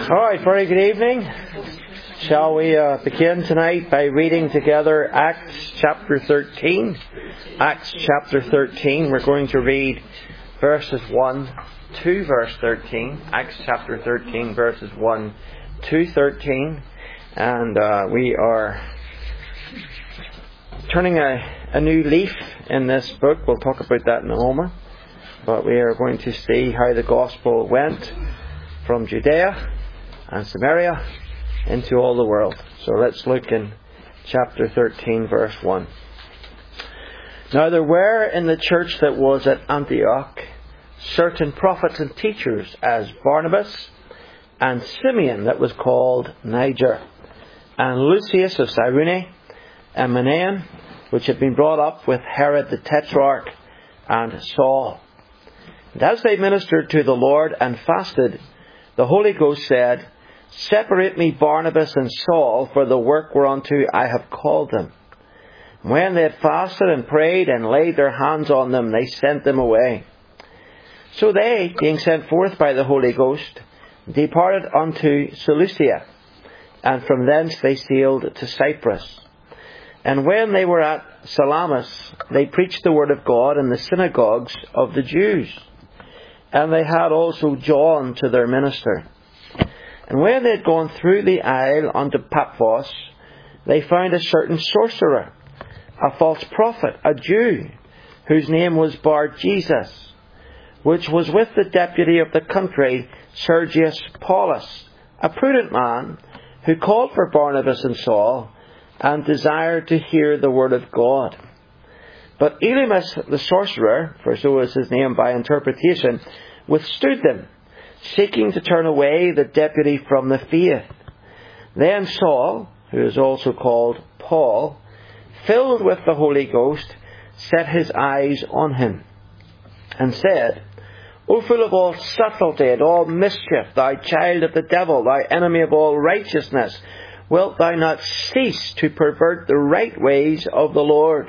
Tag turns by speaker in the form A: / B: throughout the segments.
A: Alright, very good evening. Shall we begin tonight by reading together Acts chapter 13. Acts chapter 13. We're going to read verses 1 to verse 13. Acts chapter 13 verses 1 to 13. And we are turning a new leaf in this book. We'll talk about that in a moment. But we are going to see how the gospel went from Judea and Samaria into all the world. So let's look in chapter 13 verse 1. Now there were in the church that was at Antioch certain prophets and teachers, as Barnabas and Simeon that was called Niger, and Lucius of Cyrene, and Manaen, which had been brought up with Herod the Tetrarch, and Saul. And as they ministered to the Lord and fasted, the Holy Ghost said, Separate me Barnabas and Saul for the work whereunto I have called them. And when they had fasted and prayed and laid their hands on them, they sent them away. So they, being sent forth by the Holy Ghost, departed unto Seleucia, and from thence they sailed to Cyprus. And when they were at Salamis, they preached the word of God in the synagogues of the Jews. And they had also John to their minister. And when they had gone through the isle unto Paphos, they found a certain sorcerer, a false prophet, a Jew, whose name was Bar-Jesus, which was with the deputy of the country, Sergius Paulus, a prudent man, who called for Barnabas and Saul, and desired to hear the word of God. But Elymas the sorcerer, for so is his name by interpretation, withstood them, seeking to turn away the deputy from the faith. Then Saul, who is also called Paul, filled with the Holy Ghost, set his eyes on him, and said, O full of all subtlety and all mischief, thou child of the devil, thou enemy of all righteousness, wilt thou not cease to pervert the right ways of the Lord?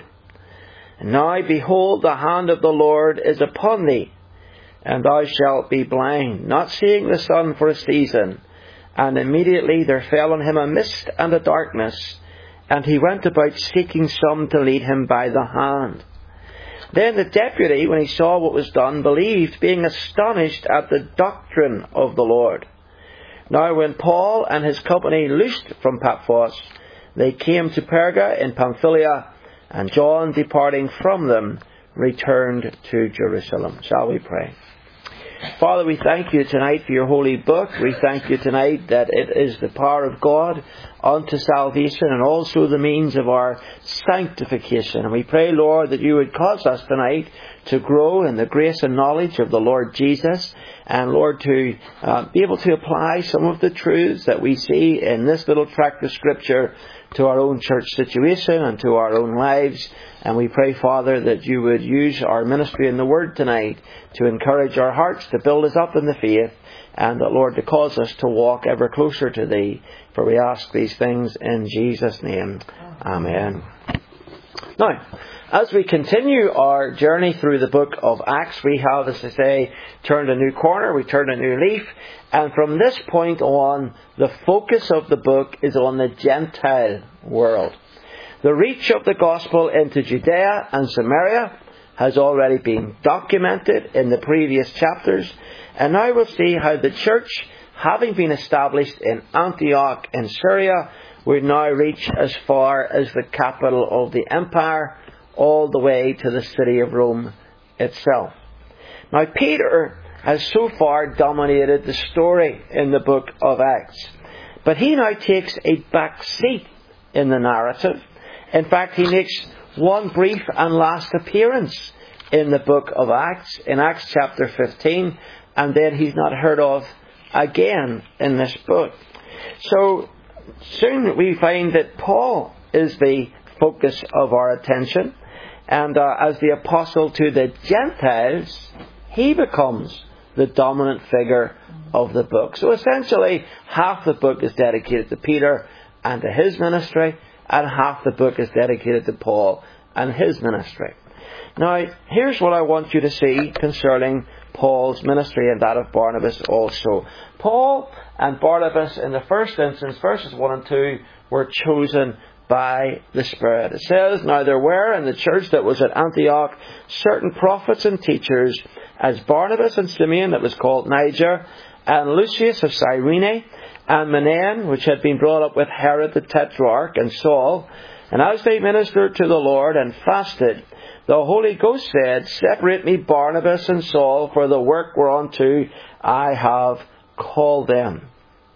A: And now, behold, the hand of the Lord is upon thee, and thou shalt be blind, not seeing the sun for a season. And immediately there fell on him a mist and a darkness, and he went about seeking some to lead him by the hand. Then the deputy, when he saw what was done, believed, being astonished at the doctrine of the Lord. Now when Paul and his company loosed from Paphos, they came to Perga in Pamphylia, and John, departing from them, returned to Jerusalem. Shall we pray? Father, we thank you tonight for your holy book. We thank you tonight that it is the power of God unto salvation and also the means of our sanctification. And we pray, Lord, that you would cause us tonight to grow in the grace and knowledge of the Lord Jesus. And Lord, to be able to apply some of the truths that we see in this little tract of Scripture to our own church situation and to our own lives. And we pray, Father, that you would use our ministry in the Word tonight to encourage our hearts, to build us up in the faith, and that, Lord, to cause us to walk ever closer to Thee. For we ask these things in Jesus' name. Amen. Now, as we continue our journey through the book of Acts, we have, as I say, turned a new corner, we turned a new leaf, and from this point on, the focus of the book is on the Gentile world. The reach of the gospel into Judea and Samaria has already been documented in the previous chapters, and now we'll see how the church, having been established in Antioch in Syria, will now reach as far as the capital of the empire, all the way to the city of Rome itself. Now, Peter has so far dominated the story in the book of Acts, but he now takes a back seat in the narrative. In fact, he makes one brief and last appearance in the book of Acts, in Acts chapter 15, and then he's not heard of again in this book. So soon we find that Paul is the focus of our attention, and as the apostle to the Gentiles, he becomes the dominant figure of the book. So essentially, half the book is dedicated to Peter and to his ministry, and half the book is dedicated to Paul and his ministry. Now, here's what I want you to see concerning Paul's ministry and that of Barnabas also. Paul and Barnabas, in the first instance, verses 1 and 2, were chosen by the Spirit. It says, "Now there were in the church that was at Antioch certain prophets and teachers, as Barnabas and Simeon, that was called Niger, and Lucius of Cyrene, and Manaen, which had been brought up with Herod the Tetrarch, and Saul. And as they ministered to the Lord and fasted, the Holy Ghost said, Separate me Barnabas and Saul for the work whereunto I have called them."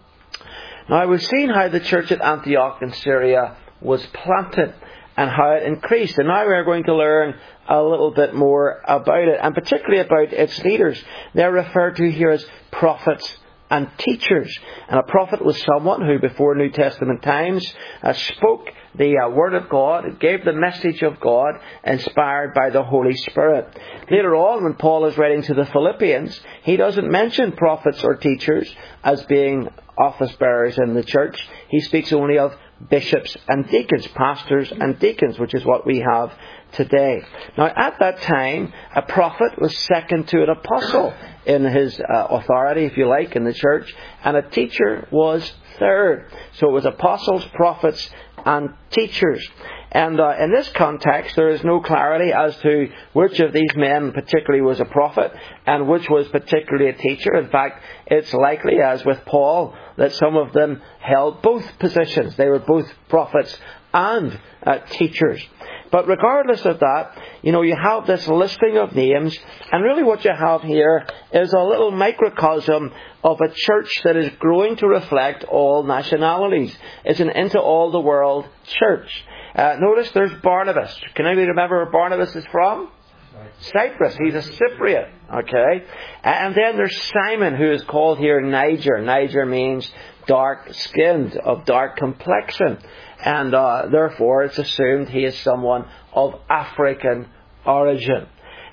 A: Now we've seen how the church at Antioch in Syria was planted and how it increased. And now we're going to learn a little bit more about it, and particularly about its leaders. They're referred to here as prophets and teachers. And a prophet was someone who, before New Testament times, spoke the Word of God, gave the message of God, inspired by the Holy Spirit. Later on, when Paul is writing to the Philippians, he doesn't mention prophets or teachers as being office bearers in the church. He speaks only of bishops and deacons, pastors and deacons, which is what we have today. Now, at that time, a prophet was second to an apostle in his authority, if you like, in the church, and a teacher was third. So it was apostles, prophets, and teachers. And in this context, there is no clarity as to which of these men particularly was a prophet and which was particularly a teacher. In fact, it's likely, as with Paul, that some of them held both positions. They were both prophets and teachers. But regardless of that, you have this listing of names, and really what you have here is a little microcosm of a church that is growing to reflect all nationalities. It's an into all the world church. Notice there's Barnabas. Can anybody remember where Barnabas is from? Cyprus. He's a Cypriot. Okay. And then there's Simon, who is called here Niger. Niger means dark-skinned, of dark complexion. And therefore it's assumed he is someone of African origin.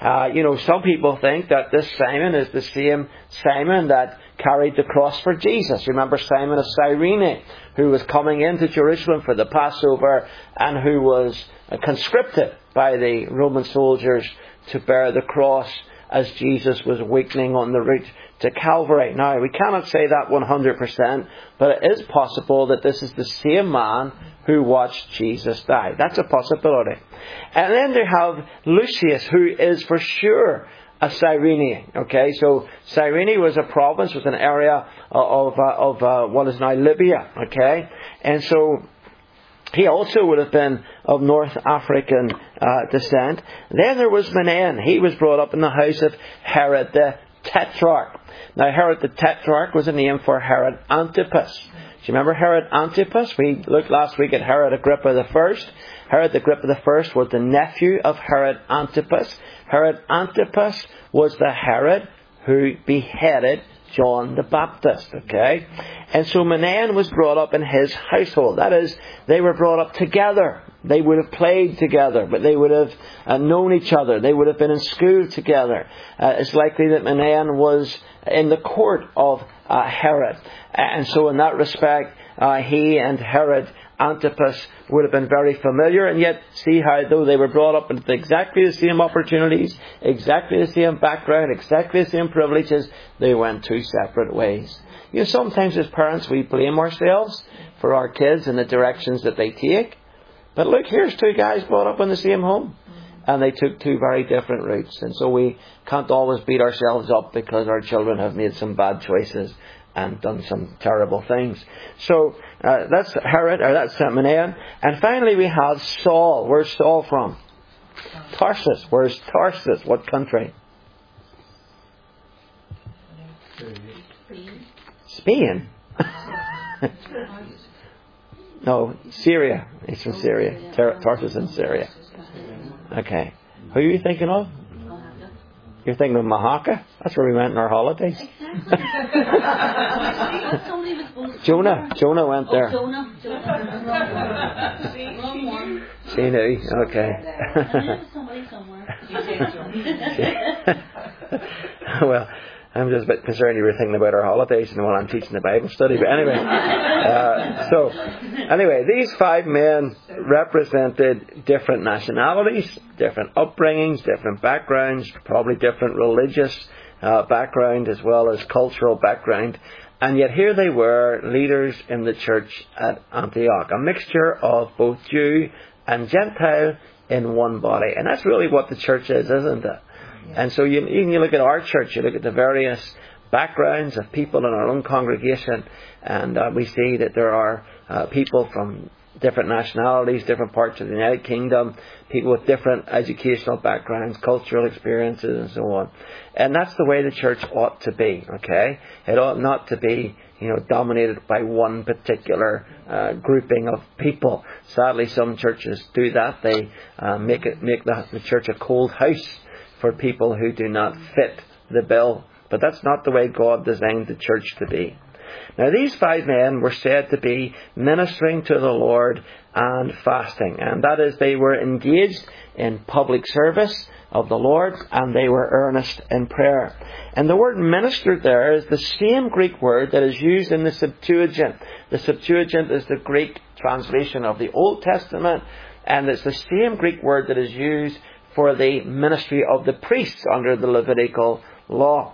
A: Some people think that this Simon is the same Simon that carried the cross for Jesus. Remember Simon of Cyrene, who was coming into Jerusalem for the Passover and who was conscripted by the Roman soldiers to bear the cross as Jesus was weakening on the route to Calvary. Now, we cannot say that 100%, but it is possible that this is the same man who watched Jesus die. That's a possibility. And then they have Lucius, who is for sure a Cyrenian. Okay, so Cyrene was a province, was an area of what is now Libya. Okay, and so he also would have been of North African descent. Then there was Manaen. He was brought up in the house of Herod the Tetrarch. Now, Herod the Tetrarch was a name for Herod Antipas. Do you remember Herod Antipas? We looked last week at Herod Agrippa I. Herod Agrippa I was the nephew of Herod Antipas. Herod Antipas was the Herod who beheaded John the Baptist. Okay? And so Manaen was brought up in his household. That is, they were brought up together. They would have played together, but they would have known each other. They would have been in school together. It's likely that Manaen was in the court of Herod. And so in that respect, he and Herod Antipas would have been very familiar, and yet see how, though they were brought up with exactly the same opportunities, exactly the same background, exactly the same privileges, they went two separate ways. Sometimes as parents we blame ourselves for our kids and the directions that they take. But look, here's two guys brought up in the same home, and they took two very different routes. And so we can't always beat ourselves up because our children have made some bad choices and done some terrible things. So that's Herod, or that's Manaen. And finally we have Saul. Where's Saul from? Tarsus. Where's Tarsus? What country? Spain? No, Syria. He's from Syria. Tarsus in Syria. Okay. Who are you thinking of? You're thinking of Mahaka? That's where we went on our holidays. Jonah went there. She knew. Okay. Well, I'm just a bit concerned you were thinking about our holidays and while I'm teaching the Bible study. But anyway, these five men represented different nationalities, different upbringings, different backgrounds, probably different religious background as well as cultural background. And yet here they were, leaders in the church at Antioch. A mixture of both Jew and Gentile in one body. And that's really what the church is, isn't it? And so you look at our church, you look at the various backgrounds of people in our own congregation, and we see that there are people from different nationalities, different parts of the United Kingdom, people with different educational backgrounds, cultural experiences, and so on. And that's the way the church ought to be, okay? It ought not to be, dominated by one particular grouping of people. Sadly, some churches do that. They make the church a cold house for people who do not fit the bill. But that's not the way God designed the church to be. Now, these 5 men were said to be ministering to the Lord and fasting. And that is, they were engaged in public service of the Lord, and they were earnest in prayer. And the word ministered there is the same Greek word that is used in the Septuagint. The Septuagint is the Greek translation of the Old Testament, and it's the same Greek word that is used for the ministry of the priests under the Levitical law.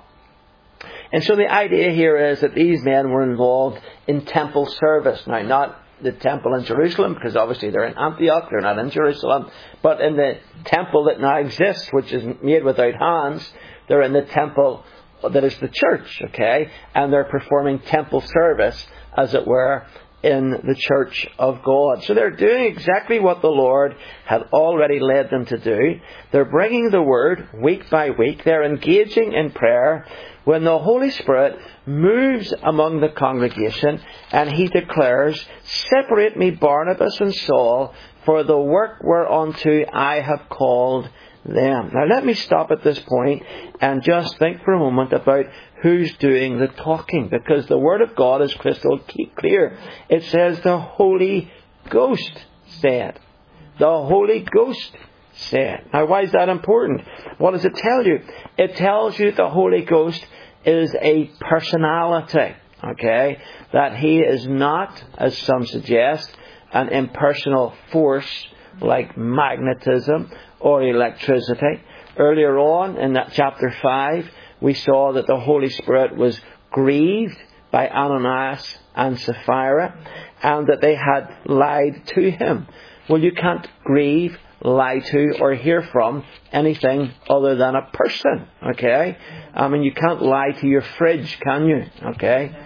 A: And so the idea here is that these men were involved in temple service. Now, not the temple in Jerusalem, because obviously they're in Antioch, they're not in Jerusalem, but in the temple that now exists, which is made without hands. They're in the temple that is the church, okay? And they're performing temple service, as it were, in the church of God. So they're doing exactly what the Lord had already led them to do. They're bringing the word week by week. They're engaging in prayer when the Holy Spirit moves among the congregation and He declares, "Separate me Barnabas and Saul for the work whereunto I have called them." Now let me stop at this point and just think for a moment about who's doing the talking, because the Word of God is crystal clear. It says the Holy Ghost said. The Holy Ghost said. Now why is that important? What does it tell you? It tells you the Holy Ghost is a personality, okay? That He is not, as some suggest, an impersonal force like magnetism or electricity. Earlier on in that chapter 5, we saw that the Holy Spirit was grieved by Ananias and Sapphira, and that they had lied to him. Well, you can't grieve, lie to, or hear from anything other than a person, okay? I mean, you can't lie to your fridge, can you? Okay?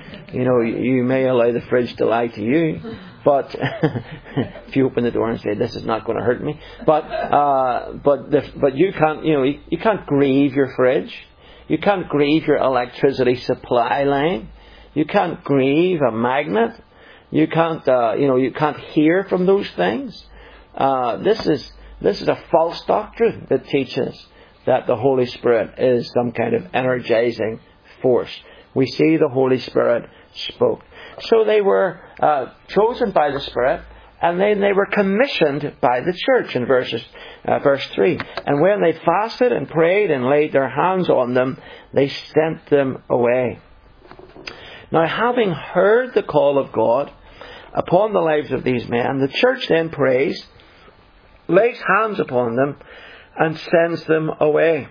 A: You may allow the fridge to lie to you, but if you open the door and say, "This is not going to hurt me," but you can't, you can't grieve your fridge. You can't grieve your electricity supply line. You can't grieve a magnet. You can't, you can't hear from those things. This is a false doctrine that teaches that the Holy Spirit is some kind of energizing force. We see the Holy Spirit spoke. So they were chosen by the Spirit, and then they were commissioned by the church in verse 3. And when they fasted and prayed and laid their hands on them, they sent them away. Now, having heard the call of God upon the lives of these men, the church then prays, lays hands upon them, and sends them away.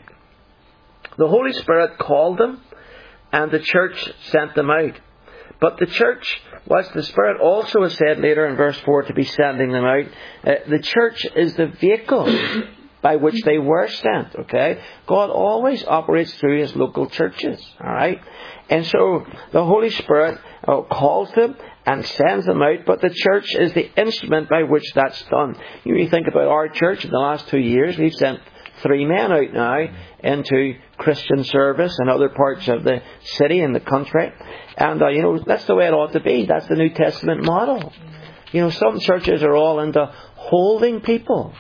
A: The Holy Spirit called them, and the church sent them out. But the church, whilst the Spirit also is said later in verse 4 to be sending them out, the church is the vehicle by which they were sent, okay? God always operates through His local churches, alright? And so the Holy Spirit calls them and sends them out, but the church is the instrument by which that's done. You think about our church in the last 2 years, we've sent 3 men out now into Christian service in other parts of the city and the country. And, that's the way it ought to be. That's the New Testament model. Some churches are all into holding people.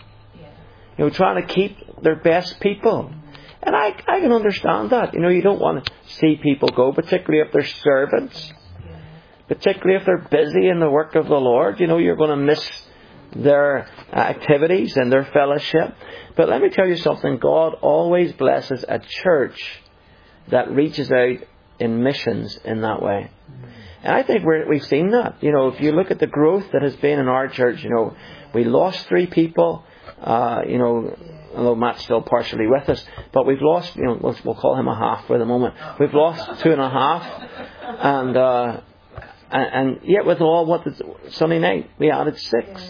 A: Trying to keep their best people. And I can understand that. You don't want to see people go, particularly if they're servants. Particularly if they're busy in the work of the Lord. You're going to miss their activities and their fellowship. But let me tell you something. God always blesses a church that reaches out in missions in that way. And I think we've seen that. If you look at the growth that has been in our church, we lost 3 people, although Matt's still partially with us, but we've lost, we'll call him a half for the moment. We've lost 2.5, and yet with all, Sunday night we added 6.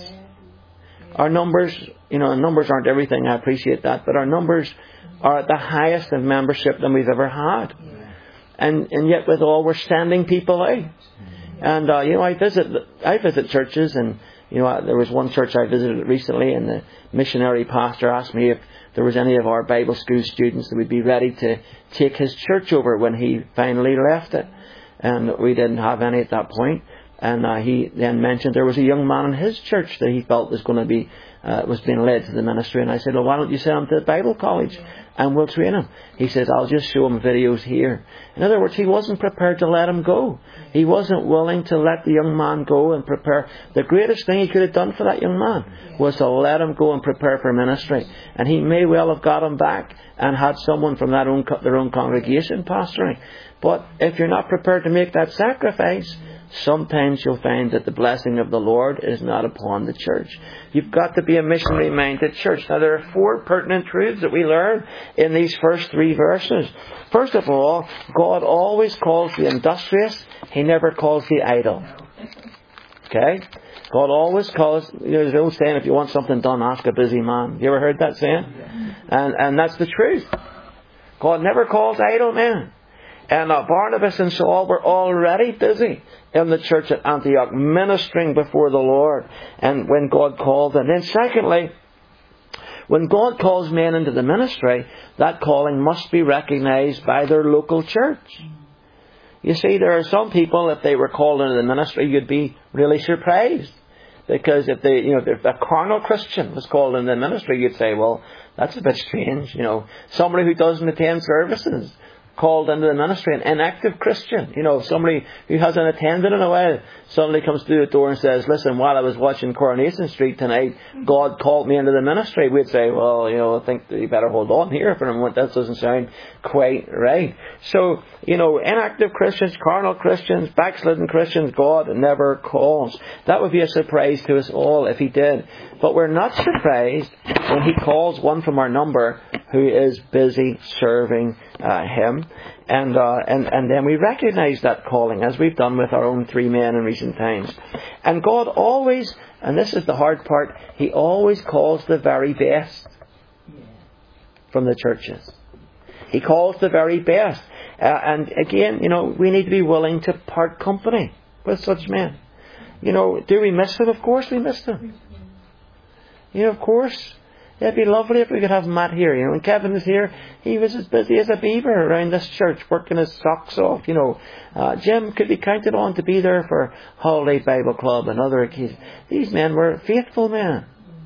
A: Our numbers, numbers aren't everything, I appreciate that, but our numbers are at the highest of membership than we've ever had. And yet with all, we're sending people out. And, I visit churches, and, there was one church I visited recently, and the missionary pastor asked me if there was any of our Bible school students that would be ready to take his church over when he finally left it. And we didn't have any at that point. And he then mentioned there was a young man in his church that he felt was going to be was being led to the ministry. And I said, well, why don't you send him to the Bible college and we'll train him? He says, I'll just show him videos here. In other words, he wasn't prepared to let him go. He wasn't willing to let the young man go and prepare. The greatest thing he could have done for that young man was to let him go and prepare for ministry. And he may well have got him back and had someone from their own congregation pastoring. But if you're not prepared to make that sacrifice, sometimes you'll find that the blessing of the Lord is not upon the church. You've got to be a missionary-minded church. Now, there are 4 pertinent truths that we learn in these first 3 verses. First of all, God always calls the industrious. He never calls the idle. Okay? God always calls, there's an old saying, if you want something done, ask a busy man. You ever heard that saying? And that's the truth. God never calls idle men. And Barnabas and Saul were already busy in the church at Antioch, ministering before the Lord. And when God called them. Then secondly, when God calls men into the ministry, that calling must be recognized by their local church. You see, there are some people, if they were called into the ministry, you'd be really surprised. Because if if a carnal Christian was called into the ministry, you'd say, well, that's a bit strange. Somebody who doesn't attend services called into the ministry, an inactive Christian, somebody who hasn't attended in a while, suddenly comes through the door and says, listen, while I was watching Coronation Street tonight, God called me into the ministry. We'd say, well, I think you better hold on here for a moment. That doesn't sound quite right. So, inactive Christians, carnal Christians, backslidden Christians, God never calls. That would be a surprise to us all if He did. But we're not surprised when He calls one from our number who is busy serving Him. And then we recognize that calling, as we've done with our own 3 men in recent times. And God always, and this is the hard part, He always calls the very best from the churches. He calls the very best. And again, we need to be willing to part company with such men. Do we miss them? Of course we miss them. Of course. It'd be lovely if we could have Matt here. When Kevin was here, he was as busy as a beaver around this church, working his socks off. Jim could be counted on to be there for Holiday Bible Club and other occasions. These men were faithful men.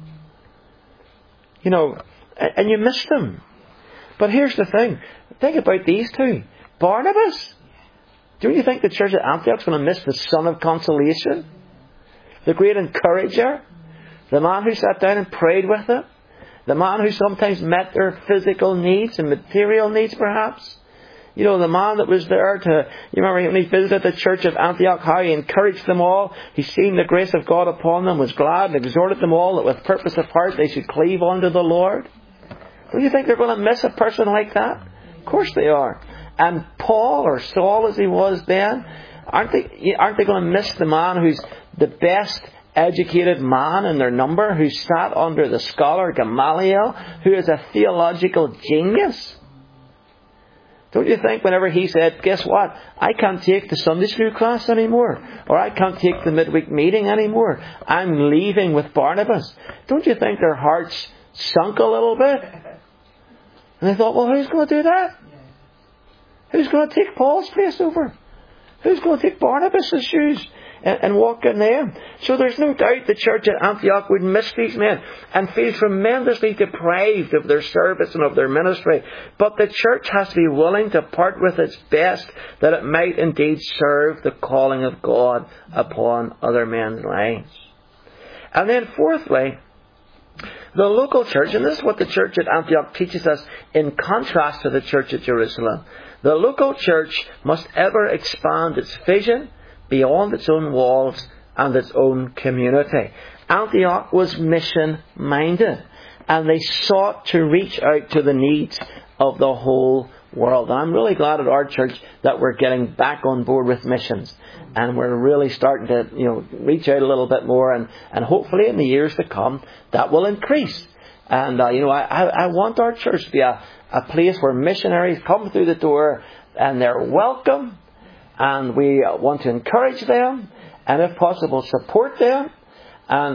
A: And you miss them. But here's the thing. Think about these 2. Barnabas. Do you think the church at Antioch's going to miss the son of consolation? The great encourager? The man who sat down and prayed with them? The man who sometimes met their physical needs and material needs, perhaps. The man that was there you remember when he visited the church of Antioch, how he encouraged them all. He seen the grace of God upon them, was glad, and exhorted them all that with purpose of heart they should cleave unto the Lord. Do you think they're going to miss a person like that? Of course they are. And Paul, or Saul as he was then, aren't they going to miss the man who's the best educated man in their number, who sat under the scholar Gamaliel, who is a theological genius? Don't you think whenever he said, guess what, I can't take the Sunday school class anymore, or I can't take the midweek meeting anymore, I'm leaving with Barnabas? Don't you think their hearts sunk a little bit? And they thought, well, who's going to do that? Who's going to take Paul's place over? Who's going to take Barnabas' shoes and walk in them? So there's no doubt the church at Antioch would miss these men and feel tremendously deprived of their service and of their ministry. But the church has to be willing to part with its best, that it might indeed serve the calling of God upon other men's lives. And then fourthly, the local church, and this is what the church at Antioch teaches us in contrast to the church at Jerusalem. The local church must ever expand its vision beyond its own walls and its own community. Antioch was mission-minded. and they sought to reach out to the needs of the whole world. And I'm really glad at our church that we're getting back on board with missions, and we're really starting to reach out a little bit more, and hopefully in the years to come that will increase. And I want our church to be a place where missionaries come through the door and they're welcome, and we want to encourage them, and if possible support them. And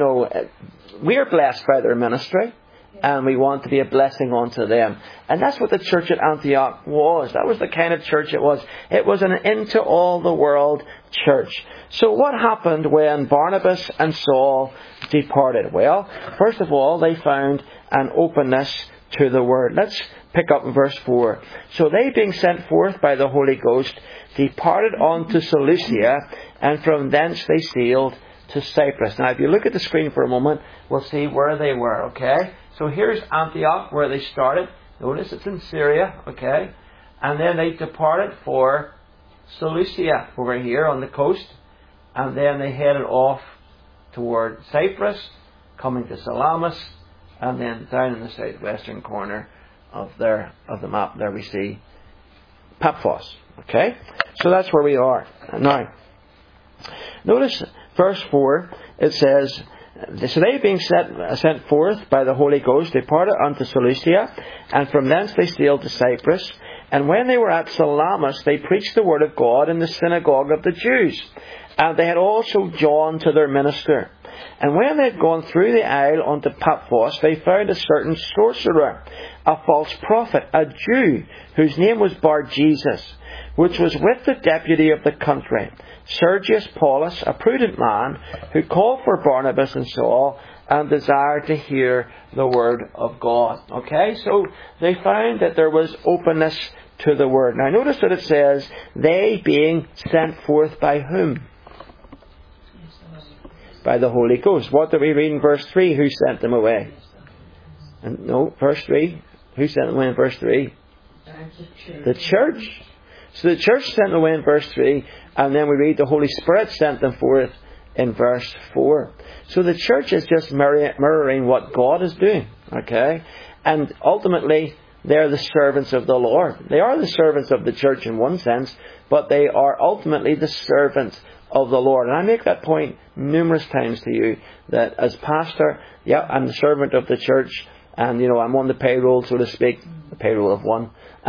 A: we are blessed by their ministry, and we want to be a blessing unto them. And that's what the church at Antioch was. That was the kind of church it was. It was an into all the world church. So what happened when Barnabas and Saul departed? Well, first of all, they found an openness to the word. Let's pick up in verse 4. So they, being sent forth by the Holy Ghost, departed on to Seleucia, and from thence they sailed to Cyprus. Now, if you look at the screen for a moment, we'll see where they were, okay? So here's Antioch, where they started. Notice it's in Syria, okay? And then they departed for Seleucia, over here on the coast. And then they headed off toward Cyprus, coming to Salamis, and then down in the southwestern corner of the map there we see Paphos, okay? So that's where we are. Now, notice verse 4, it says, so they, being sent forth by the Holy Ghost, departed unto Seleucia, and from thence they sailed to Cyprus. And when they were at Salamis, they preached the word of God in the synagogue of the Jews. And they had also John to their minister. And when they had gone through the isle unto Paphos, they found a certain sorcerer, a false prophet, a Jew, whose name was Bar-Jesus, which was with the deputy of the country, Sergius Paulus, a prudent man, who called for Barnabas and Saul, and desired to hear the word of God. Okay, so they found that there was openness to the word. Now notice that it says, they being sent forth by whom? By the Holy Ghost. What do we read in verse 3? Who sent them away? And no, verse 3. Who sent them away in verse 3? The church. So the church sent them away in verse 3, and then we read the Holy Spirit sent them forth in verse 4. So the church is just mirroring what God is doing. Okay? And ultimately, they're the servants of the Lord. They are the servants of the church in one sense, but they are ultimately the servants of the Lord. And I make that point numerous times to you, that as pastor, I'm the servant of the church, and I'm on the payroll, so to speak, the payroll of one.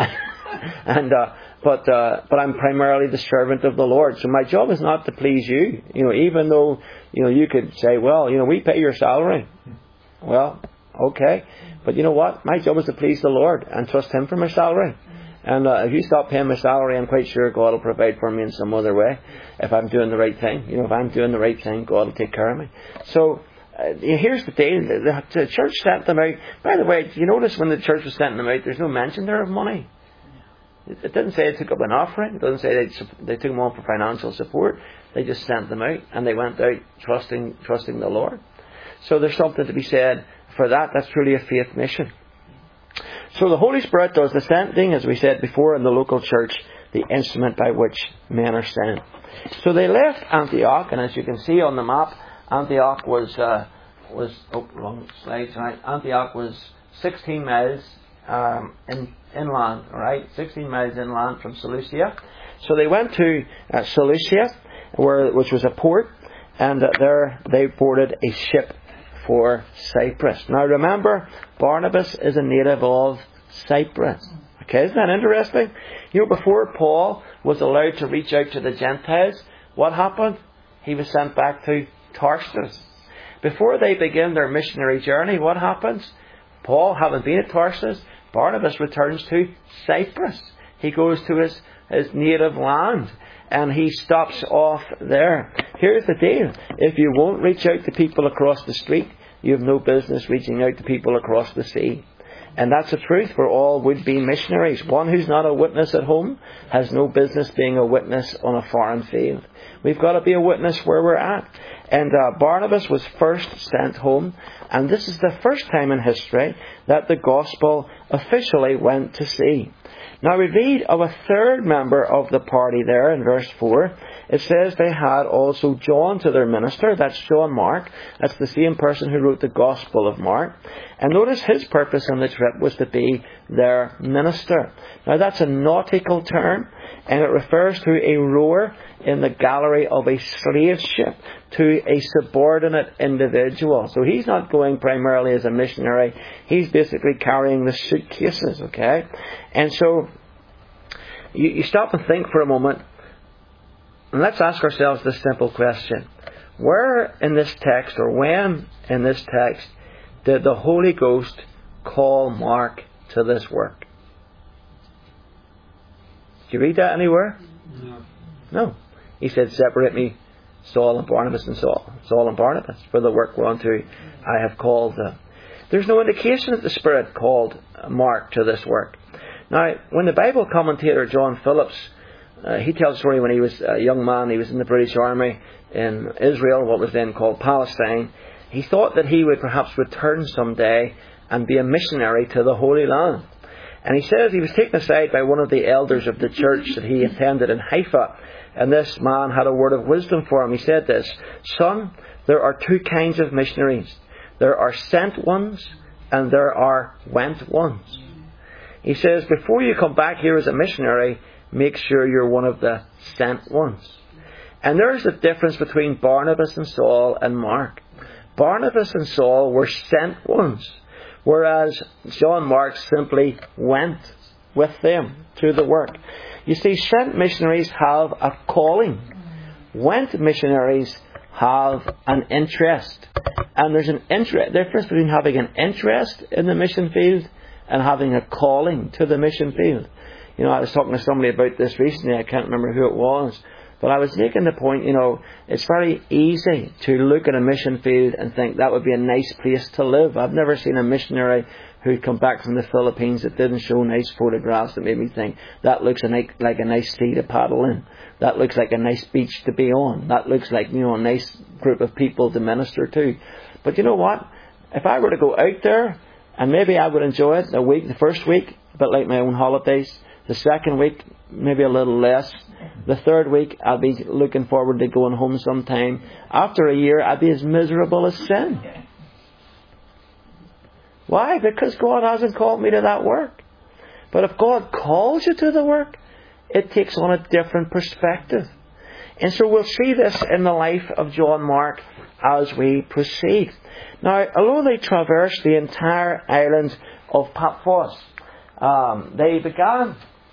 A: But I'm primarily the servant of the Lord. So my job is not to please you. Even though you could say, well, we pay your salary. Well, okay, but you know what? My job is to please the Lord and trust Him for my salary. And if you stop paying my salary, I'm quite sure God will provide for me in some other way. If I'm doing the right thing, if I'm doing the right thing, God will take care of me. So here's the deal: the church sent them out. By the way, you notice when the church was sending them out, there's no mention there of money. It didn't say they took up an offering. It doesn't say they took them on for financial support. They just sent them out, and they went out trusting the Lord. So there's something to be said for that. That's truly a faith mission. So the Holy Spirit does the sending, as we said before, in the local church, the instrument by which men are sent. So they left Antioch, and as you can see on the map, Antioch was wrong slide, right? Antioch was 16 miles inland, all right? 16 miles inland from Seleucia. So they went to Seleucia, which was a port, and there they boarded a ship for Cyprus. Now remember, Barnabas is a native of Cyprus. Okay, isn't that interesting? Before Paul was allowed to reach out to the Gentiles, what happened? He was sent back to Tarsus. Before they begin their missionary journey, what happens? Paul, having been at Tarsus, Barnabas returns to Cyprus. He goes to his native land, and he stops off there. Here's the deal. If you won't reach out to people across the street, you have no business reaching out to people across the sea. And that's the truth for all would-be missionaries. One who's not a witness at home has no business being a witness on a foreign field. We've got to be a witness where we're at. And Barnabas was first sent home. And this is the first time in history that the gospel officially went to sea. Now we read of a third member of the party there in verse 4. It says they had also John to their minister. That's John Mark. That's the same person who wrote the Gospel of Mark. And notice his purpose on the trip was to be their minister. Now that's a nautical term, and it refers to a rower in the galley of a slave ship to a subordinate individual. So he's not going primarily as a missionary. He's basically carrying the suitcases, okay? And so you stop and think for a moment, and let's ask ourselves this simple question. Where in this text, or when in this text, did the Holy Ghost call Mark to this work? Did you read that anywhere? No. He said, separate me, Saul and Barnabas and Saul. Saul and Barnabas, for the work whereunto I have called them. There's no indication that the Spirit called Mark to this work. Now, when the Bible commentator John Phillips, he tells a story when he was a young man, he was in the British Army in Israel, what was then called Palestine. He thought that he would perhaps return someday and be a missionary to the Holy Land. And he says he was taken aside by one of the elders of the church that he attended in Haifa. And this man had a word of wisdom for him. He said this, "Son, there are two kinds of missionaries. There are sent ones and there are went ones." He says, before you come back here as a missionary, make sure you're one of the sent ones. And there's the difference between Barnabas and Saul and Mark. Barnabas and Saul were sent ones, whereas John Mark simply went with them to the work. You see, sent missionaries have a calling. Went missionaries have an interest. And there's an difference between having an interest in the mission field and having a calling to the mission field. You know, I was talking to somebody about this recently. I can't remember who it was. But I was making the point, you know, it's very easy to look at a mission field and think that would be a nice place to live. I've never seen a missionary who'd come back from the Philippines that didn't show nice photographs that made me think that looks like a nice sea to paddle in. That looks like a nice beach to be on. That looks like, you know, a nice group of people to minister to. But you know what? If I were to go out there, and maybe I would enjoy it the first week, a bit like my own holidays. The second week, maybe a little less. The third week, I'll be looking forward to going home sometime. After a year, I'll be as miserable as sin. Why? Because God hasn't called me to that work. But if God calls you to the work, it takes on a different perspective. And so we'll see this in the life of John Mark as we proceed. Now, although they traversed the entire island of Paphos, they began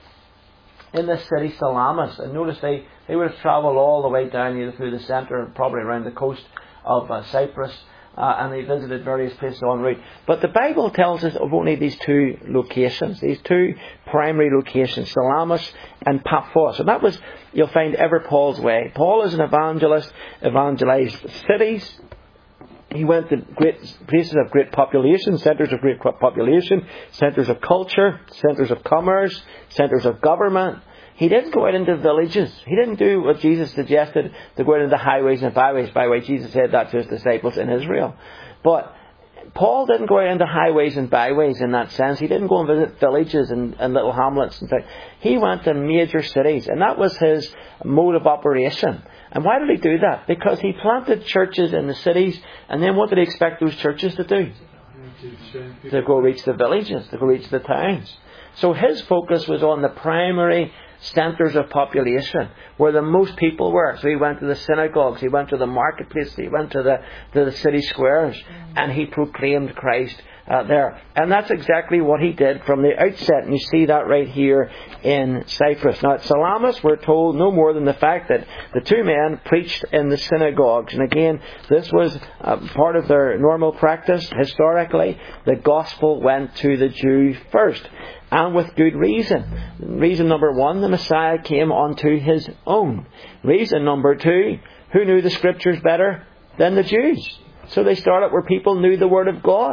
A: in the city Salamis. And notice they would have travelled all the way down either through the centre, probably around the coast of Cyprus, and they visited various places en route. But the Bible tells us of only these two locations, these two primary locations, Salamis and Paphos. And that was, you'll find, ever Paul's way. Paul is an evangelist, evangelized cities. He went to great places of great population, centres of great population, centres of culture, centres of commerce, centres of government. He didn't go out into villages. He didn't do what Jesus suggested, to go out into highways and byways. By the way, Jesus said that to his disciples in Israel. But Paul didn't go out into highways and byways in that sense. He didn't go and visit villages and little hamlets and things. He went to major cities, and that was his mode of operation. And why did he do that? Because he planted churches in the cities, and then what did he expect those churches to do? To go reach the villages, to go reach the towns. So his focus was on the primary centres of population, where the most people were. So he went to the synagogues, he went to the marketplaces, he went to the city squares, and he proclaimed Christ there. And that's exactly what he did from the outset. And you see that right here in Cyprus. Now at Salamis, we're told no more than the fact that the two men preached in the synagogues. And again, this was part of their normal practice. Historically, the gospel went to the Jew first. And with good reason. Reason number one, the Messiah came unto his own. Reason number two, who knew the Scriptures better than the Jews? So they started where people knew the Word of God.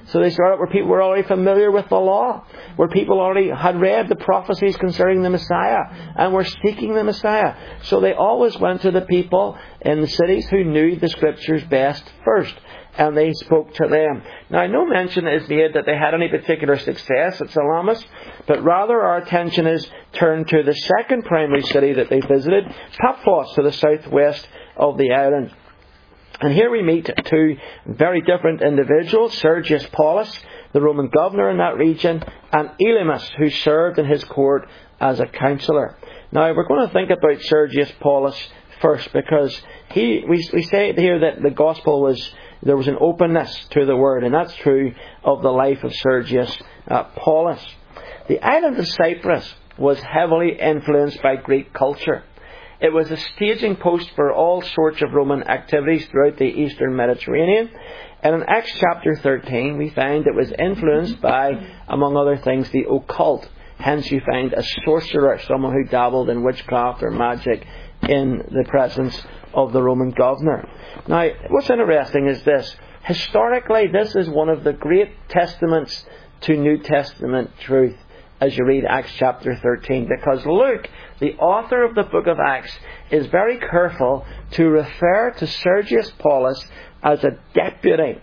A: So they started where people were already familiar with the law, where people already had read the prophecies concerning the Messiah and were seeking the Messiah. So they always went to the people in the cities who knew the Scriptures best first, and they spoke to them. Now, no mention is made that they had any particular success at Salamis, but rather our attention is turned to the second primary city that they visited, Paphos, to the southwest of the island. And here we meet two very different individuals, Sergius Paulus, the Roman governor in that region, and Elymas, who served in his court as a counsellor. Now, we're going to think about Sergius Paulus first, because we say here that the gospel there was an openness to the word, and that's true of the life of Sergius Paulus. The island of Cyprus was heavily influenced by Greek culture. It was a staging post for all sorts of Roman activities throughout the eastern Mediterranean. And in Acts chapter 13, we find it was influenced by, among other things, the occult. Hence you find a sorcerer, someone who dabbled in witchcraft or magic, in the presence of the Roman governor. Now, what's interesting is this. Historically, this is one of the great testaments to New Testament truth as you read Acts chapter 13, because Luke, the author of the book of Acts, is very careful to refer to Sergius Paulus as a deputy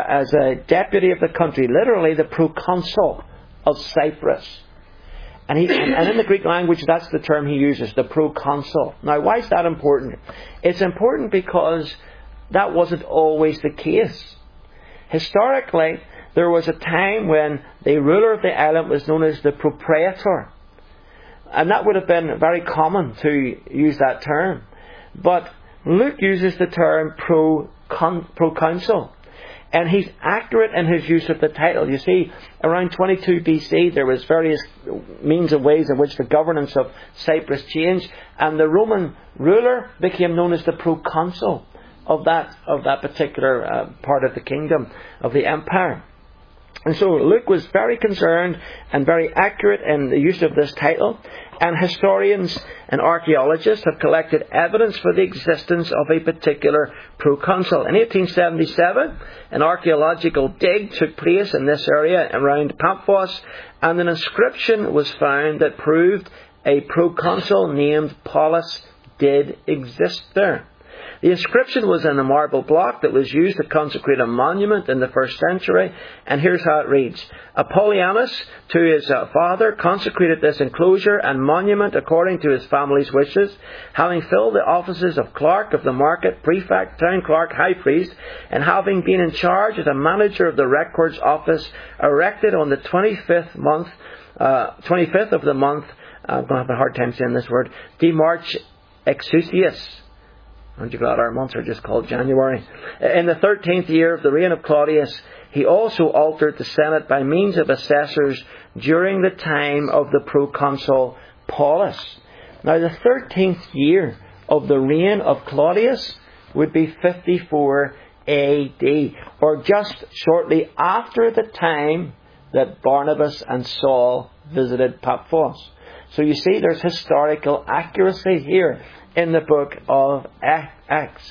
A: of the country, literally the proconsul of Cyprus. And in the Greek language, that's the term he uses, the proconsul. Now, why is that important? It's important because that wasn't always the case. Historically, there was a time when the ruler of the island was known as the propraetor. And that would have been very common to use that term. But Luke uses the term proconsul. And he's accurate in his use of the title. You see, around 22 BC, there was various means and ways in which the governance of Cyprus changed. And the Roman ruler became known as the proconsul of that particular part of the kingdom, of the empire. And so Luke was very concerned and very accurate in the use of this title. And historians and archaeologists have collected evidence for the existence of a particular proconsul. In 1877, an archaeological dig took place in this area around Paphos, and an inscription was found that proved a proconsul named Paulus did exist there. The inscription was in a marble block that was used to consecrate a monument in the 1st century, and here's how it reads. Apollonius, to his father, consecrated this enclosure and monument according to his family's wishes, having filled the offices of clerk of the market, prefect, town clerk, high priest, and having been in charge as a manager of the records office, erected on the 25th of the month, I'm going to have a hard time saying this word, Demarch Exusius. Aren't you glad our months are just called January? In the 13th year of the reign of Claudius, he also altered the Senate by means of assessors during the time of the proconsul Paulus. Now, the 13th year of the reign of Claudius would be 54 AD, or just shortly after the time that Barnabas and Saul visited Paphos. So you see, there's historical accuracy here in the book of Acts.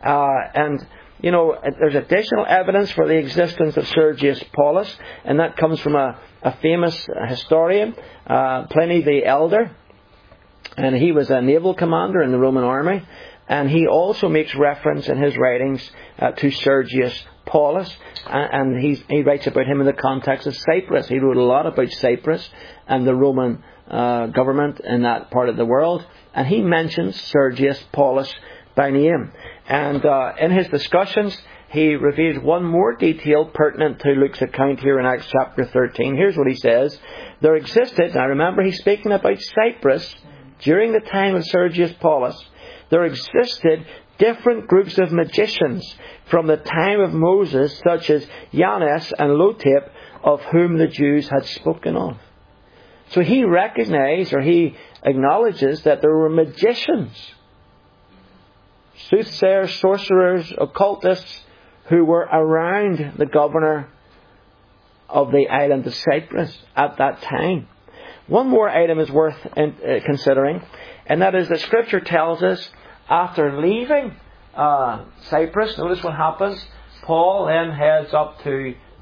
A: There's additional evidence for the existence of Sergius Paulus, and that comes from a famous historian, Pliny the Elder. And he was a naval commander in the Roman army. And he also makes reference in his writings to Sergius Paulus. And he writes about him in the context of Cyprus. He wrote a lot about Cyprus and the Roman government in that part of the world. And he mentions Sergius Paulus by name. And in his discussions, he reveals one more detail pertinent to Luke's account here in Acts chapter 13. Here's what he says. There existed, now remember he's speaking about Cyprus during the time of Sergius Paulus. There existed different groups of magicians from the time of Moses, such as Jannes and Lotep, of whom the Jews had spoken of. So he recognized, or he acknowledges, that there were magicians, soothsayers, sorcerers, occultists, who were around the governor of the island of Cyprus at that time. One more item is worth considering, and that is that Scripture tells us after leaving Cyprus, notice what happens. Paul then heads up to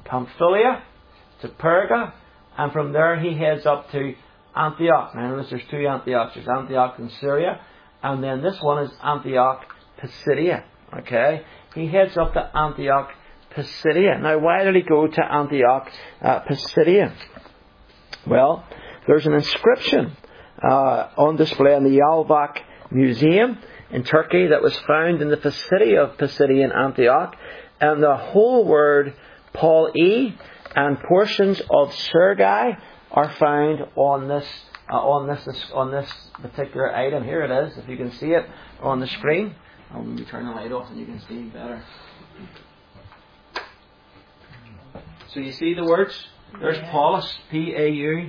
A: Pamphylia to Perga, and from there he heads up to Antioch. Now notice there's two Antiochs. There's Antioch in Syria, and then this one is Antioch Pisidia. Okay? He heads up to Antioch Pisidia. Now why did he go to Antioch Pisidia? Well, there's an inscription on display in the Yalvac Museum in Turkey that was found in the city of Pisidian Antioch, and the whole word Paul E and portions of Sergai are found on this particular item. Here it is, if you can see it on the screen. I'll maybe turn the light off and you can see better. So you see the words? There's Paulus, Paullis,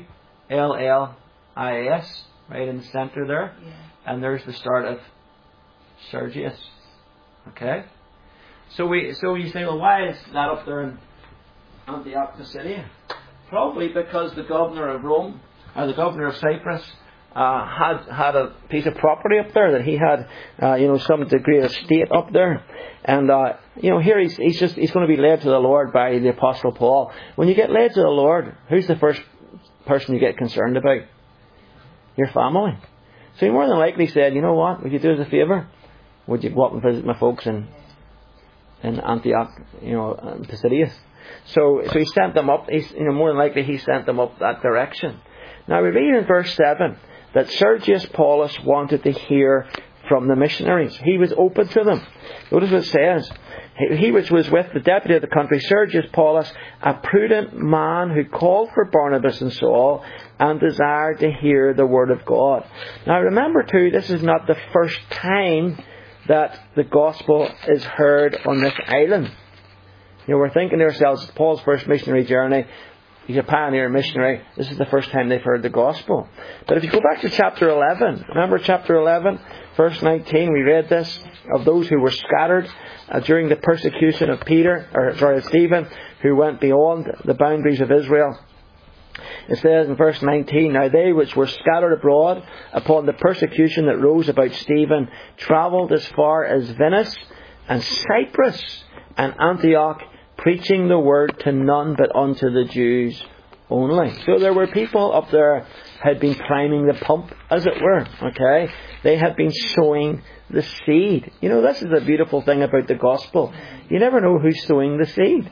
A: right in the centre there. Yeah. And there's the start of Sergius. Okay? So you say, well, why is that up there in Antioch Pisidia? Probably because the governor of Rome, or the governor of Cyprus, had a piece of property up there, that he had, some degree of estate up there. And, here he's going to be led to the Lord by the Apostle Paul. When you get led to the Lord, who's the first person you get concerned about? Your family. So he more than likely said, you know what, would you do us a favour? Would you go up and visit my folks in Antioch, Pisidius? So he sent them up. More than likely he sent them up that direction. Now we read in verse 7 that Sergius Paulus wanted to hear from the missionaries. He was open to them. Notice what it says. He which was with the deputy of the country, Sergius Paulus, a prudent man who called for Barnabas and Saul and desired to hear the word of God. Now remember too, this is not the first time that the gospel is heard on this island. We're thinking to ourselves, Paul's first missionary journey, he's a pioneer missionary. This is the first time they've heard the gospel. But if you go back to chapter 11, remember chapter 11, verse 19, we read this, of those who were scattered during the persecution of Stephen, who went beyond the boundaries of Israel. It says in verse 19, now they which were scattered abroad upon the persecution that rose about Stephen travelled as far as Venice and Cyprus and Antioch, preaching the word to none but unto the Jews only. So there were people up there had been priming the pump, as it were. Okay, they had been sowing the seed. This is the beautiful thing about the gospel. You never know who's sowing the seed.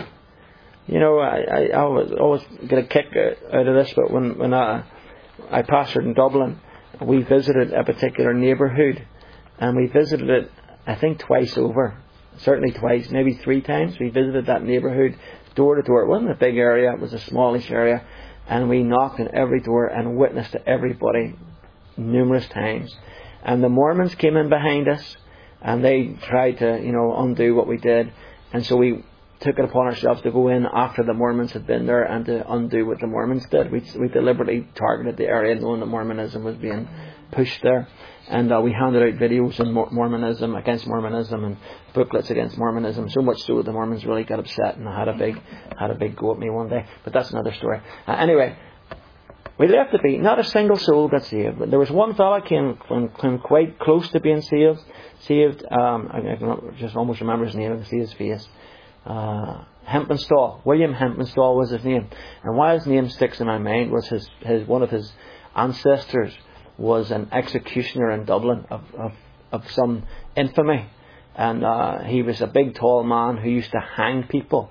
A: I always get a kick out of this, but when I pastored in Dublin, we visited a particular neighbourhood, and we visited it, I think, twice over. Certainly twice, maybe 3 times. We visited that neighbourhood door to door. It wasn't a big area, it was a smallish area, and we knocked on every door and witnessed to everybody numerous times. And the Mormons came in behind us, and they tried to, undo what we did. And so we took it upon ourselves to go in after the Mormons had been there and to undo what the Mormons did. We deliberately targeted the area knowing that Mormonism was being pushed there. And we handed out videos on Mormonism, against Mormonism, and booklets against Mormonism. So much so that the Mormons really got upset and had a big go at me one day. But that's another story. Anyway, we left the beat. Not a single soul got saved. But there was one fella came quite close to being saved. I can just almost remember his name. I can see his face. Hempenstall. William Hempenstall was his name. And why his name sticks in my mind was his one of his ancestors was an executioner in Dublin of some infamy, and he was a big tall man who used to hang people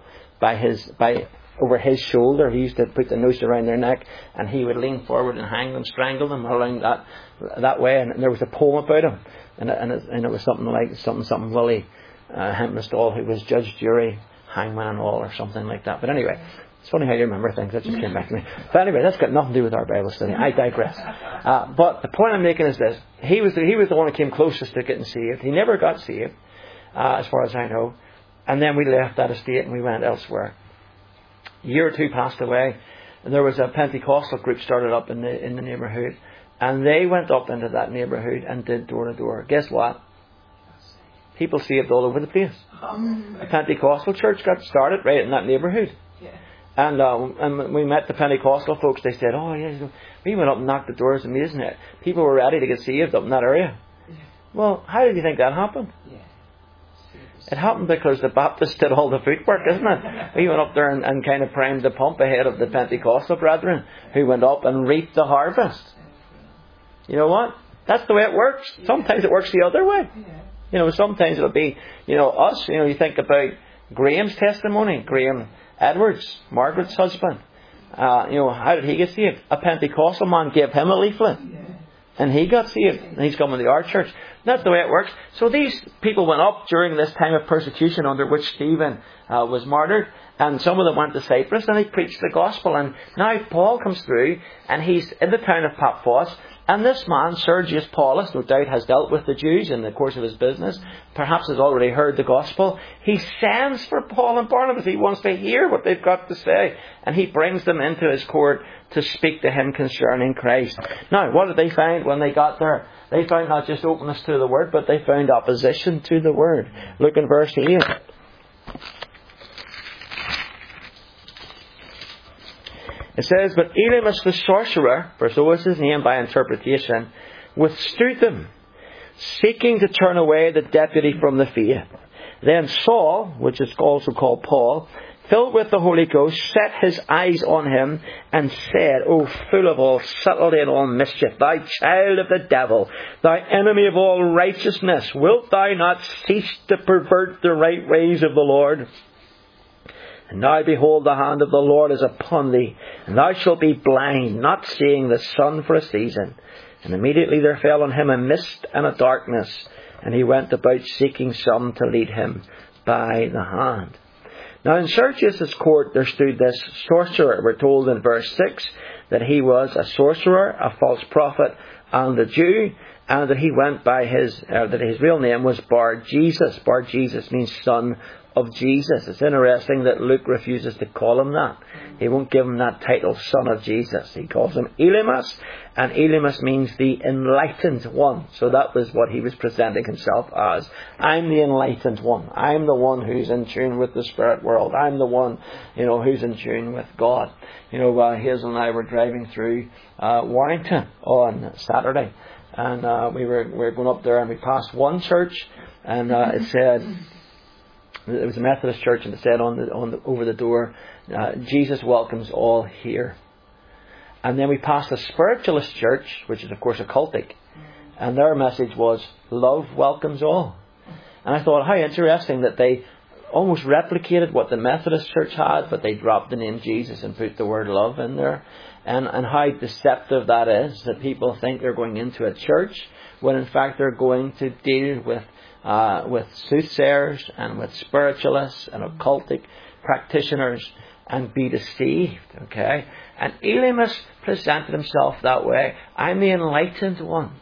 A: over his shoulder. He used to put the noose around their neck, and he would lean forward and hang them, strangle them along that way. And there was a poem about him, and it was something like something Willie Hempenstall, who was judge, jury, hangman and all, or something like that. But anyway, it's funny how you remember things. That just came back to me. But anyway, that's got nothing to do with our Bible study. I digress. But the point I'm making is this. He was the one who came closest to getting saved. He never got saved, as far as I know. And then we left that estate and we went elsewhere. A year or two passed away, and there was a Pentecostal group started up in the neighbourhood. And they went up into that neighbourhood and did door to door. Guess what? People saved all over the place. A Pentecostal church got started right in that neighbourhood. And when we met the Pentecostal folks, they said, oh yeah, we went up and knocked the doors, amazing it. People were ready to get saved up in that area. Yeah. Well, how did you think that happened? Yeah. It happened because the Baptists did all the footwork, isn't it? We went up there and kind of primed the pump ahead of the Pentecostal brethren who went up and reaped the harvest. You know what? That's the way it works. Sometimes it works the other way. You know, sometimes it'll be, us. You think about Graham's testimony. Graham Edwards, Margaret's husband. How did he get saved? A Pentecostal man gave him a leaflet. And he got saved. And he's come into our church. That's the way it works. So these people went up during this time of persecution under which Stephen was martyred. And some of them went to Cyprus and they preached the gospel. And now Paul comes through and he's in the town of Paphos. And this man, Sergius Paulus, no doubt has dealt with the Jews in the course of his business. Perhaps has already heard the gospel. He sends for Paul and Barnabas. He wants to hear what they've got to say. And he brings them into his court to speak to him concerning Christ. Now, what did they find when they got there? They found not just openness to the word, but they found opposition to the word. Look in verse 8. It says, "But Elymas the sorcerer," for so was his name by interpretation, "withstood them, seeking to turn away the deputy from the faith. Then Saul," which is also called Paul, "filled with the Holy Ghost, set his eyes on him and said, O full of all subtlety and all mischief, thou child of the devil, thou enemy of all righteousness, wilt thou not cease to pervert the right ways of the Lord? And now behold, the hand of the Lord is upon thee, and thou shalt be blind, not seeing the sun for a season. And immediately there fell on him a mist and a darkness, and he went about seeking some to lead him by the hand." Now in Sergius' court there stood this sorcerer. We're told in verse 6 that he was a sorcerer, a false prophet, and a Jew, and that he went by that his real name was Bar-Jesus. Bar-Jesus means son of Jesus. It's interesting that Luke refuses to call him that. He won't give him that title, son of Jesus. He calls him Elymas, and Elymas means the enlightened one. So that was what he was presenting himself as. I'm the enlightened one. I'm the one who's in tune with the spirit world. I'm the one, who's in tune with God. Hazel and I were driving through Warrington on Saturday, and we were going up there, and we passed one church, and it said, it was a Methodist church, and it said over the door, "Jesus welcomes all here." And then we passed a spiritualist church, which is of course occultic, and their message was, "Love welcomes all." And I thought, how interesting that they almost replicated what the Methodist church had, but they dropped the name Jesus and put the word love in there. And how deceptive that is, that people think they're going into a church when in fact they're going to deal with soothsayers and with spiritualists and occultic practitioners and be deceived. Okay? And Elymas presented himself that way. I'm the enlightened one.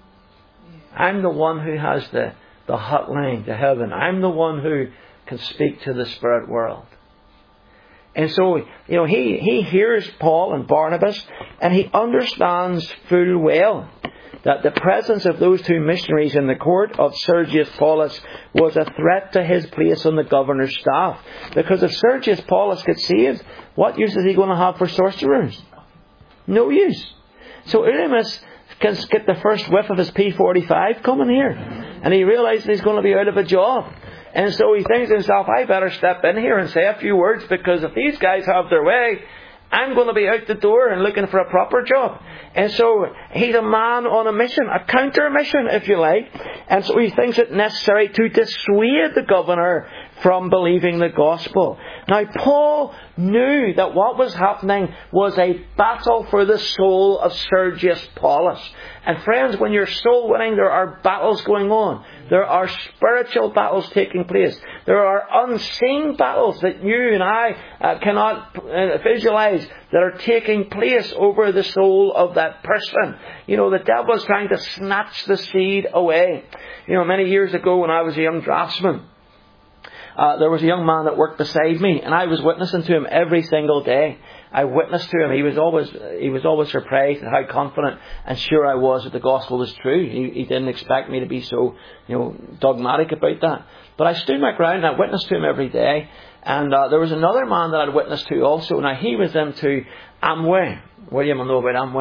A: I'm the one who has the hotline to heaven. I'm the one who can speak to the spirit world. And so, he hears Paul and Barnabas, and he understands full well that the presence of those two missionaries in the court of Sergius Paulus was a threat to his place on the governor's staff. Because if Sergius Paulus gets saved, what use is he going to have for sorcerers? No use. So Elymas can get the first whiff of his P45 coming here, and he realizes he's going to be out of a job. And so he thinks to himself, I better step in here and say a few words, because if these guys have their way, I'm going to be out the door and looking for a proper job. And so he's a man on a mission, a counter mission, if you like. And so he thinks it necessary to dissuade the governor from believing the gospel. Now, Paul knew that what was happening was a battle for the soul of Sergius Paulus. And friends, when you're soul winning, there are battles going on. There are spiritual battles taking place. There are unseen battles that you and I cannot visualize that are taking place over the soul of that person. The devil is trying to snatch the seed away. Many years ago when I was a young draftsman, there was a young man that worked beside me, and I was witnessing to him every single day. I witnessed to him. He was always surprised at how confident and sure I was that the gospel was true. He didn't expect me to be so, dogmatic about that. But I stood my ground and I witnessed to him every day. And there was another man that I'd witnessed to also. Now he was into Amway. William will know about Amway.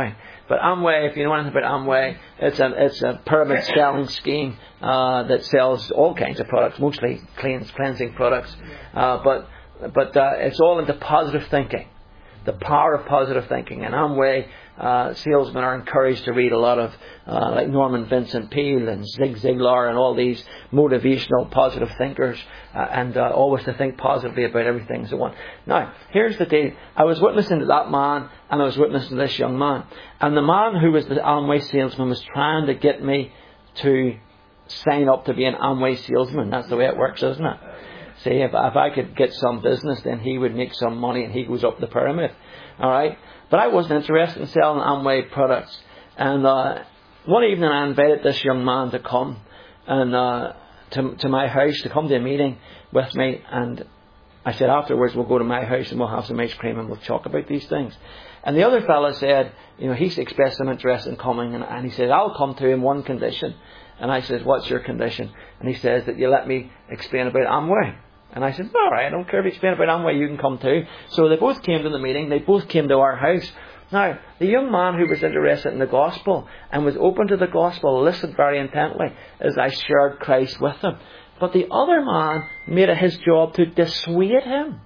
A: But Amway, if you know anything about Amway, it's a pyramid selling scheme that sells all kinds of products, mostly cleansing products. But it's all into positive thinking, the power of positive thinking. And Amway salesmen are encouraged to read a lot of like Norman Vincent Peale and Zig Ziglar and all these motivational positive thinkers, and always to think positively about everything and so on. Now, here's the deal. I was witnessing to that man, and I was witnessing to this young man. And the man who was the Amway salesman was trying to get me to sign up to be an Amway salesman. That's the way it works, isn't it? See, if I could get some business, then he would make some money and he goes up the pyramid. Alright? But I wasn't interested in selling Amway products. And one evening I invited this young man to come and to my house, to come to a meeting with me. And I said, afterwards we'll go to my house and we'll have some ice cream and we'll talk about these things. And the other fellow said, he's expressed some interest in coming. And he said, I'll come to him one condition. And I said, what's your condition? And he says that you let me explain about Amway. And I said, all right, I don't care if you explain about Amway, you can come too. So they both came to the meeting. They both came to our house. Now, the young man who was interested in the gospel and was open to the gospel listened very intently as I shared Christ with him. But the other man made it his job to dissuade him.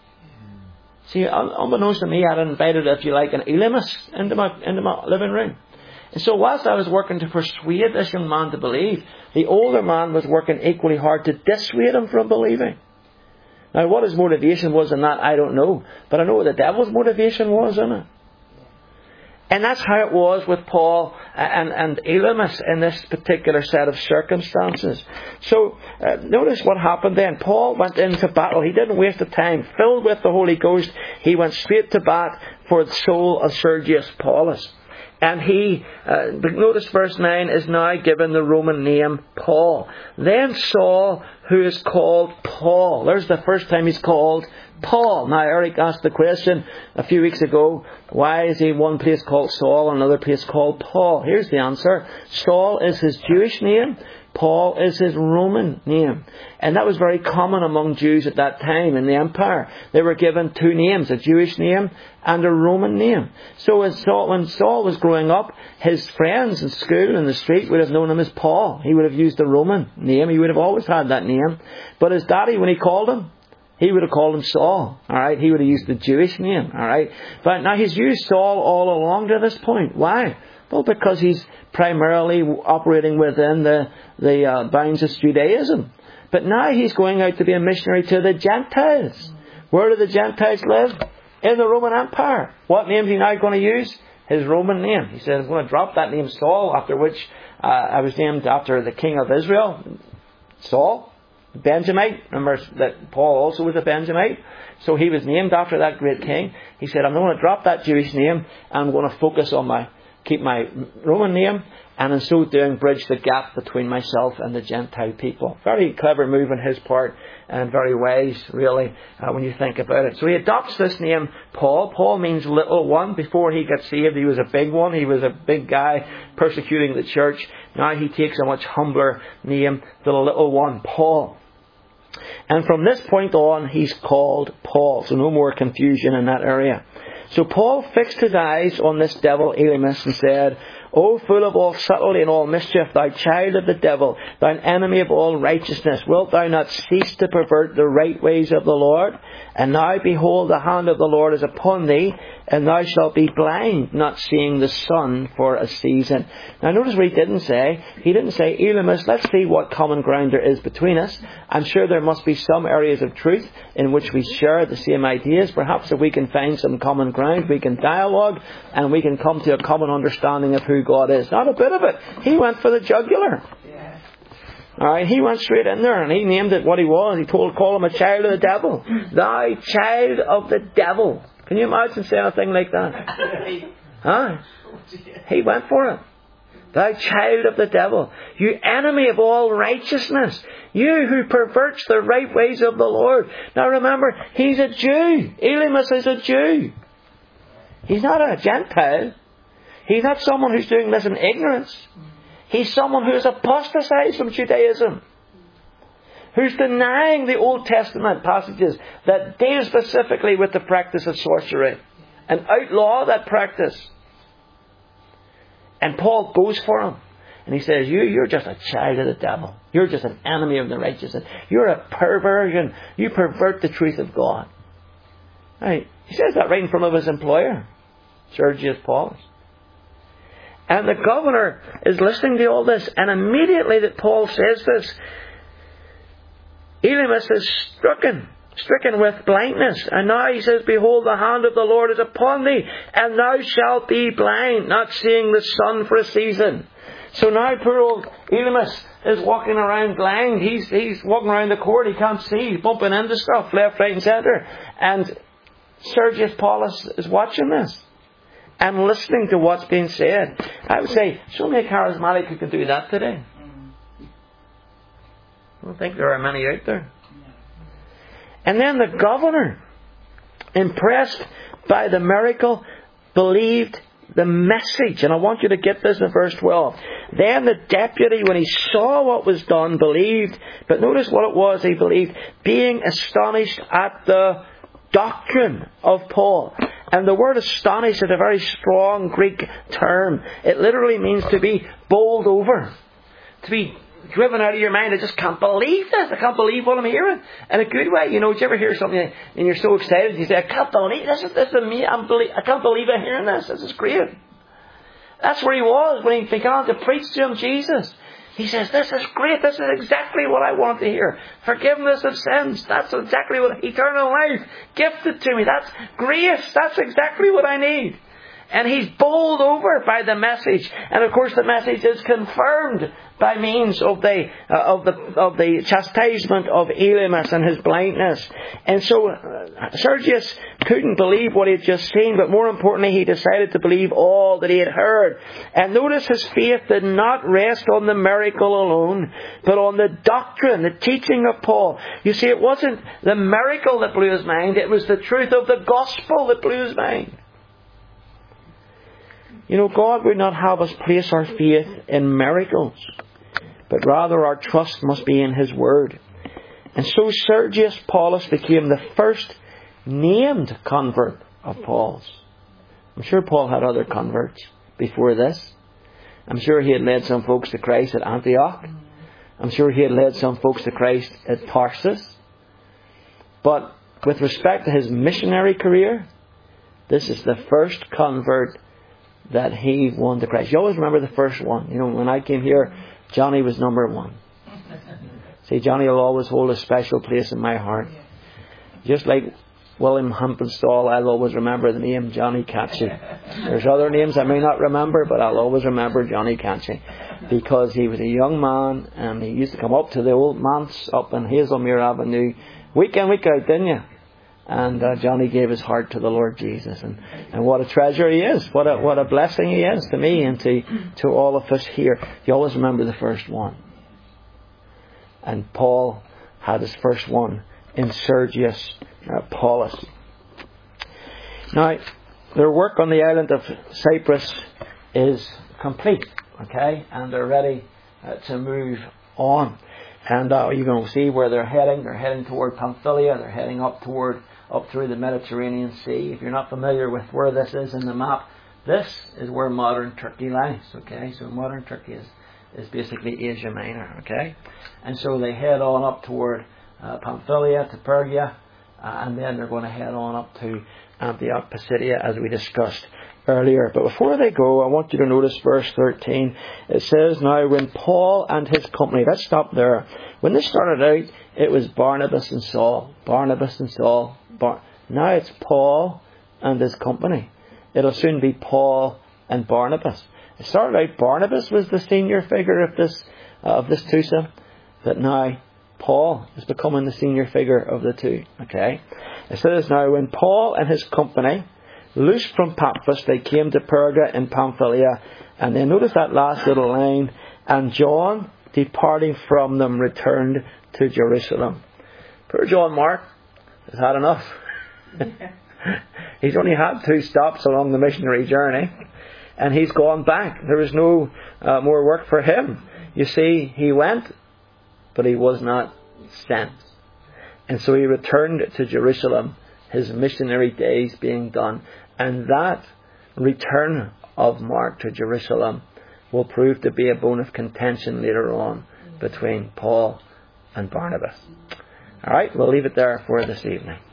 A: See, unbeknownst to me, I'd invited, if you like, an Elymas into my living room. And so whilst I was working to persuade this young man to believe, the older man was working equally hard to dissuade him from believing. Now, what his motivation was in that, I don't know. But I know what the devil's motivation was in it. And that's how it was with Paul and Elymas in this particular set of circumstances. So, notice what happened then. Paul went into battle. He didn't waste the time. Filled with the Holy Ghost, he went straight to bat for the soul of Sergius Paulus. And he, notice verse 9, is now given the Roman name Paul. Then Saul, who is called Paul. There's the first time he's called Paul. Now, Eric asked the question a few weeks ago, why is he one place called Saul and another place called Paul? Here's the answer. Saul is his Jewish name. Paul is his Roman name. And that was very common among Jews at that time in the empire. They were given two names, a Jewish name and a Roman name. So when Saul was growing up, his friends in school and the street would have known him as Paul. He would have used the Roman name. He would have always had that name. But his daddy, when he called him, he would have called him Saul. Alright, he would have used the Jewish name. Alright, but now he's used Saul all along to this point. Why? Well, because he's primarily operating within the bounds of Judaism. But now he's going out to be a missionary to the Gentiles. Where do the Gentiles live? In the Roman Empire. What name is he now going to use? His Roman name. He said, I'm going to drop that name Saul, after which I was named after the king of Israel, Saul, Benjamite. Remember that Paul also was a Benjamite. So he was named after that great king. He said, I'm going to drop that Jewish name and I'm going to focus on keep my Roman name, and in so doing bridge the gap between myself and the Gentile people. Very clever move on his part, and very wise, really, when you think about it. So he adopts this name, Paul. Paul means little one. Before he got saved, he was a big one. He was a big guy persecuting the church. Now he takes a much humbler name, the little one, Paul. And from this point on, he's called Paul. So no more confusion in that area. So Paul fixed his eyes on this devil Elymas and said, O full of all subtlety and all mischief, thou child of the devil, thou enemy of all righteousness, wilt thou not cease to pervert the right ways of the Lord? And now behold, the hand of the Lord is upon thee, and thou shalt be blind, not seeing the sun for a season. Now notice what he didn't say. He didn't say, Elymas, let's see what common ground there is between us. I'm sure there must be some areas of truth in which we share the same ideas. Perhaps if we can find some common ground, we can dialogue, and we can come to a common understanding of who God is. Not a bit of it. He went for the jugular. Alright, he went straight in there and he named it what he was. He called him a child of the devil. Thou child of the devil. Can you imagine saying a thing like that? Huh? He went for it. Thou child of the devil. You enemy of all righteousness. You who perverts the right ways of the Lord. Now remember, he's a Jew. Elymas is a Jew. He's not a Gentile. He's not someone who's doing this in ignorance. He's someone who has apostatized from Judaism, who's denying the Old Testament passages that deal specifically with the practice of sorcery and outlaw that practice. And Paul goes for him. And he says, you're just a child of the devil. You're just an enemy of the righteous. You're a perversion. You pervert the truth of God. Right. He says that right in front of his employer, Sergius Paulus. And the governor is listening to all this. And immediately that Paul says this, Elymas is stricken with blindness. And now he says, behold, the hand of the Lord is upon thee, and thou shalt be blind, not seeing the sun for a season. So now poor old Elymas is walking around blind. He's walking around the court. He can't see. He's bumping into stuff left, right and centre. And Sergius Paulus is watching this and listening to what's being said. I would say, show me a charismatic who can do that today. I don't think there are many out there. And then the governor, impressed by the miracle, believed the message. And I want you to get this in verse 12. Then the deputy, when he saw what was done, believed. But notice what it was he believed. Being astonished at the doctrine of Paul. And the word astonished is a very strong Greek term. It literally means to be bowled over. To be driven out of your mind. I just can't believe this. I can't believe what I'm hearing. In a good way. You know, did you ever hear something and you're so excited, you say, I can't believe this is me. I can't believe I'm hearing this. This is great. That's where he was when he began to preach to him Jesus. He says, this is great. This is exactly what I want to hear. Forgiveness of sins. That's exactly what, eternal life gifted to me. That's grace. That's exactly what I need. And he's bowled over by the message. And of course the message is confirmed by means of the chastisement of Elymas and his blindness. And so Sergius couldn't believe what he had just seen, but more importantly he decided to believe all that he had heard. And notice his faith did not rest on the miracle alone, but on the doctrine, the teaching of Paul. You see, it wasn't the miracle that blew his mind, it was the truth of the gospel that blew his mind. You know, God would not have us place our faith in miracles, but rather our trust must be in His Word. And so Sergius Paulus became the first named convert of Paul's. I'm sure Paul had other converts before this. I'm sure he had led some folks to Christ at Antioch. I'm sure he had led some folks to Christ at Tarsus. But with respect to his missionary career, this is the first convert that he won to Christ. You always remember the first one. You know, when I came here, Johnny was number one. See, Johnny will always hold a special place in my heart. Just like William Hempinstall, I'll always remember the name Johnny Catchy. There's other names I may not remember, but I'll always remember Johnny Catchy. Because he was a young man, and he used to come up to the old manse up in Hazelmere Avenue, week in, week out, didn't you? And Johnny gave his heart to the Lord Jesus. And what a treasure he is. What a blessing he is to me and to all of us here. You always remember the first one. And Paul had his first one in Sergius Paulus. Now, their work on the island of Cyprus is complete. Okay? And they're ready to move on. And you're going to see where they're heading. They're heading toward Pamphylia. They're heading up through the Mediterranean Sea. If you're not familiar with where this is in the map, this is where modern Turkey lies. Okay, so modern Turkey is basically Asia Minor. Okay, and so they head on up toward Pamphylia to Pergia, and then they're going to head on up to Antioch Pisidia, as we discussed earlier. But before they go, I want you to notice verse 13. It says, now when Paul and his company, let's stop there. When they started out, it was Barnabas and Saul. Barnabas and Saul. Now it's Paul and his company. It'll soon be Paul and Barnabas. It started out Barnabas was the senior figure of this twosome, but now Paul is becoming the senior figure of the two. Okay. It says, now when Paul and his company, loosed from Paphos, they came to Perga in Pamphylia, and then notice that last little line, and John, departing from them, returned to Jerusalem. Poor John Mark has had enough. He's only had 2 stops along the missionary journey, and he's gone back. There was no more work for him. You see, he went, but he was not sent. And so he returned to Jerusalem, his missionary days being done. And that return of Mark to Jerusalem will prove to be a bone of contention later on between Paul and Barnabas. Alright, we'll leave it there for this evening.